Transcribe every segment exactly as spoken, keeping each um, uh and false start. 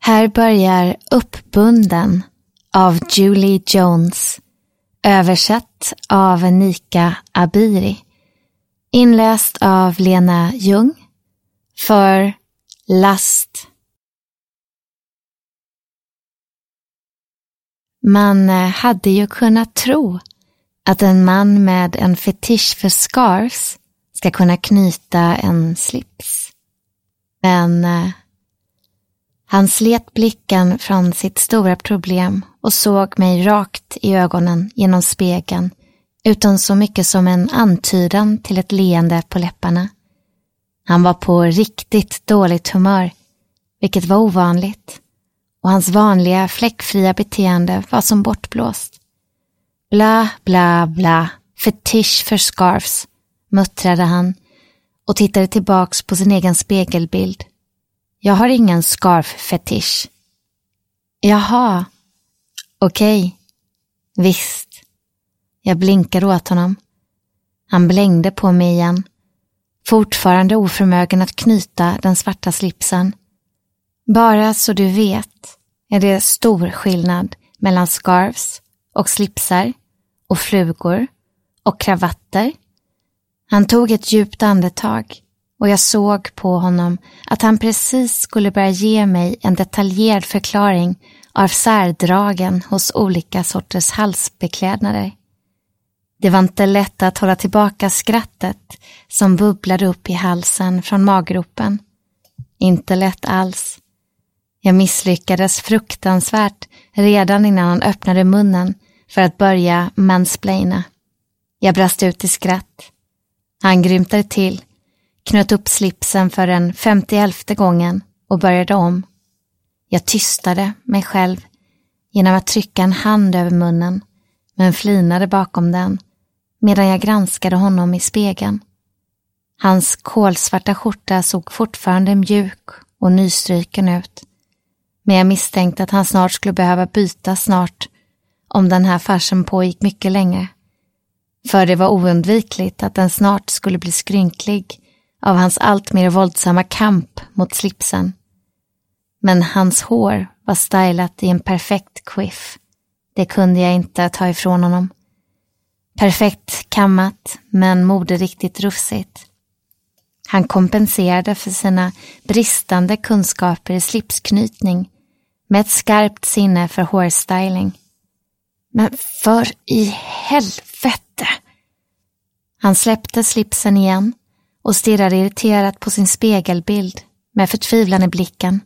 Här börjar Uppbunden av Julie Jones, översatt av Nika Abiri, inläst av Lena Ljung för Last. Man hade ju kunnat tro att en man med en fetisch för scarves ska kunna knyta en slips. Men eh, han slet blicken från sitt stora problem och såg mig rakt i ögonen genom spegeln utan så mycket som en antydan till ett leende på läpparna. Han var på riktigt dåligt humör, vilket var ovanligt, och hans vanliga fläckfria beteende var som bortblåst. Bla bla bla, fetisch för scarves, muttrade han och tittade tillbaks på sin egen spegelbild. Jag har ingen scarf-fetisch. Jaha, okej, okay. Visst. Jag blinkade åt honom. Han blängde på mig igen, fortfarande oförmögen att knyta den svarta slipsen. Bara så du vet är det stor skillnad mellan scarves och slipsar och flugor och kravatter. Han tog ett djupt andetag och jag såg på honom att han precis skulle börja ge mig en detaljerad förklaring av särdragen hos olika sorters halsbeklädnader. Det var inte lätt att hålla tillbaka skrattet som bubblade upp i halsen från maggropen. Inte lätt alls. Jag misslyckades fruktansvärt redan innan han öppnade munnen för att börja mansplaina. Jag brast ut i skratt. Han grymtade till, knöt upp slipsen för den femtioelfte gången och började om. Jag tystade mig själv genom att trycka en hand över munnen, men flinade bakom den medan jag granskade honom i spegeln. Hans kolsvarta skjorta såg fortfarande mjuk och nystryken ut, men jag misstänkte att han snart skulle behöva byta snart om den här farsen pågick mycket längre. För det var oundvikligt att den snart skulle bli skrynklig av hans allt mer våldsamma kamp mot slipsen. Men hans hår var stylat i en perfekt quiff. Det kunde jag inte ta ifrån honom. Perfekt kammat, men moderiktigt rufsigt. Han kompenserade för sina bristande kunskaper i slipsknytning med ett skarpt sinne för hårstyling. Men för i helvete! Han släppte slipsen igen och stirrade irriterat på sin spegelbild med förtvivlan i blicken.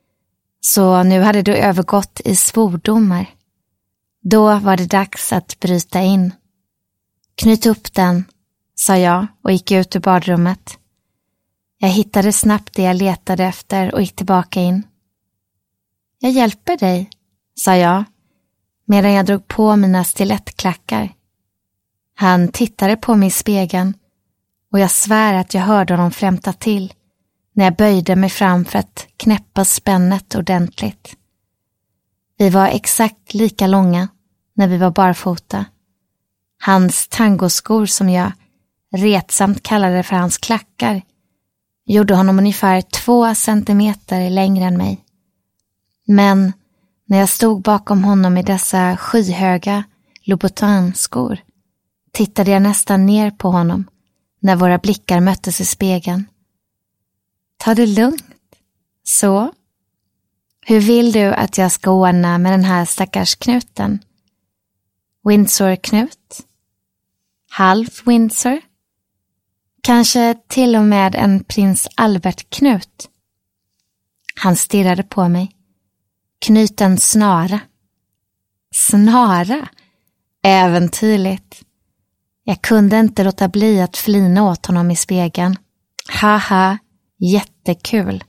Så nu hade det övergått i svordomar. Då var det dags att bryta in. Knyt upp den, sa jag och gick ut ur badrummet. Jag hittade snabbt det jag letade efter och gick tillbaka in. Jag hjälper dig, sa jag, medan jag drog på mina stilettklackar. Han tittade på mig i spegeln och jag svär att jag hörde honom flämta till när jag böjde mig fram för att knäppa spännet ordentligt. Vi var exakt lika långa när vi var barfota. Hans tangoskor, som jag retsamt kallade för hans klackar, gjorde honom ungefär två centimeter längre än mig. Men när jag stod bakom honom i dessa skyhöga Louboutin-skor tittade jag nästan ner på honom när våra blickar möttes i spegeln. Ta det lugnt. Så? Hur vill du att jag ska ordna med den här stackars knuten? Windsor-knut? Halv Windsor? Kanske till och med en prins Albert-knut? Han stirrade på mig. Knyt en snara. Snara? Äventyrligt. Jag kunde inte låta bli att flina åt honom i spegeln. Haha, jättekul.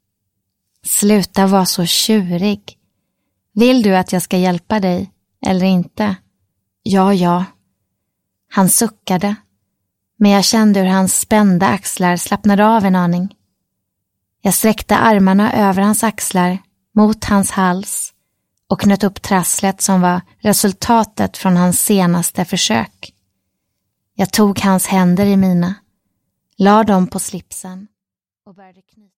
Sluta vara så tjurig. Vill du att jag ska hjälpa dig eller inte? Ja, ja. Han suckade, men jag kände hur hans spända axlar slappnade av en aning. Jag sträckte armarna över hans axlar mot hans hals och knöt upp trasslet som var resultatet från hans senaste försök. Jag tog hans händer i mina, la dem på slipsen och började knyta.